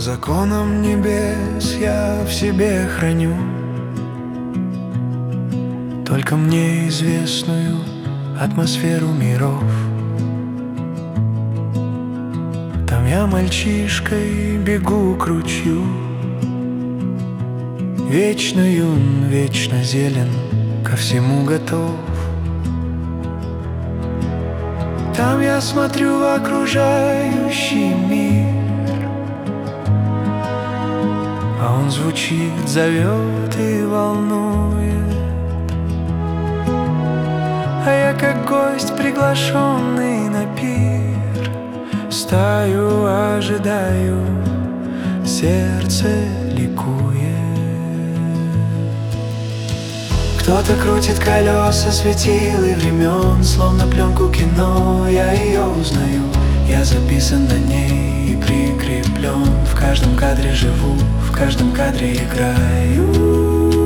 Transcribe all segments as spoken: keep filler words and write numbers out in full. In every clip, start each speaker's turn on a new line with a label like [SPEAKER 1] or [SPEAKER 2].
[SPEAKER 1] законам небес я в себе храню только мне известную атмосферу миров. Там я мальчишкой бегу к ручью, вечно юн, вечно зелен, ко всему готов. Там я смотрю в окружающий мир, а он звучит, зовет и волнует. А я как гость, приглашенный на пир, стою, ожидаю, сердце ликует. Кто-то крутит колеса светил и времен, словно пленку кино, я ее узнаю. Я записан на ней и прикреплен, в каждом кадре живу, в каждом кадре играю.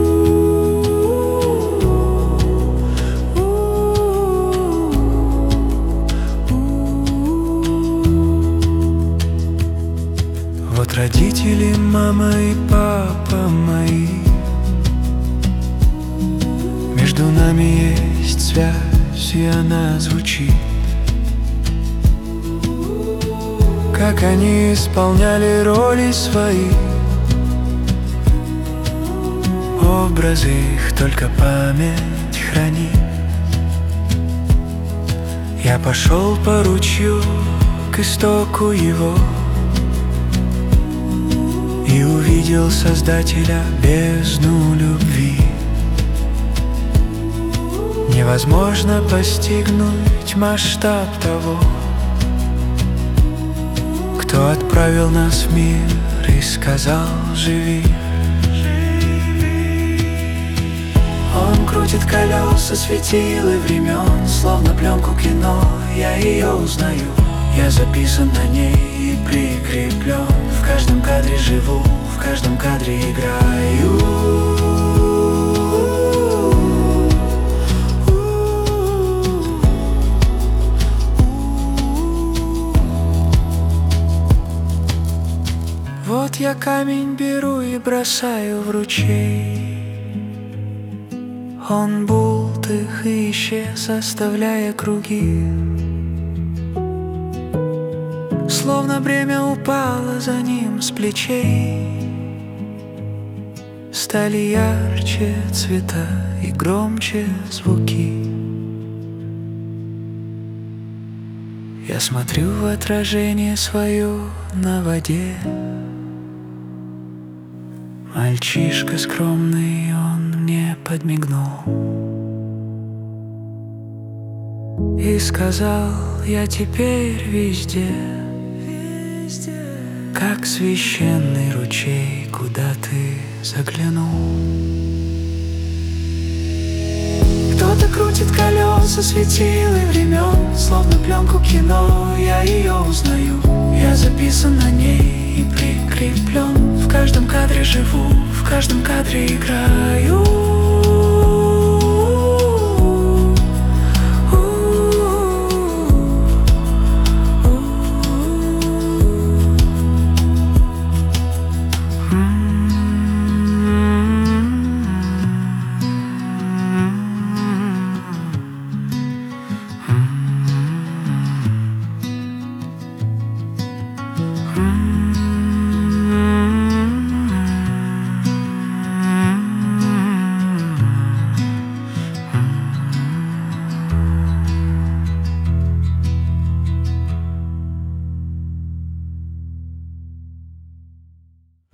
[SPEAKER 1] Вот родители, мама и папа мои, между нами есть связь, и она звучит. Как они исполняли роли свои, образы их только память хранит. Я пошел по ручью к истоку его и увидел Создателя, бездну любви. Невозможно постигнуть масштаб того, кто отправил нас в мир и сказал: живи. Он крутит колеса светил и времен, словно пленку кино, я ее узнаю. Я записан на ней и прикреплен, в каждом кадре живу, в каждом кадре играю. Вот я камень беру и бросаю в ручей, он булт их исчез, оставляя круги. Словно бремя упало за ним с плечей, стали ярче цвета и громче звуки. Я смотрю в отражение свое на воде. Мальчишка скромный, он мне подмигнул и сказал: я теперь везде, как священный ручей, куда ты заглянул. Кто-то крутит колеса светил и времен, словно пленку кино, я ее узнаю. Я записан на ней и прикреплен, в каждом кадре живу, в каждом кадре играю.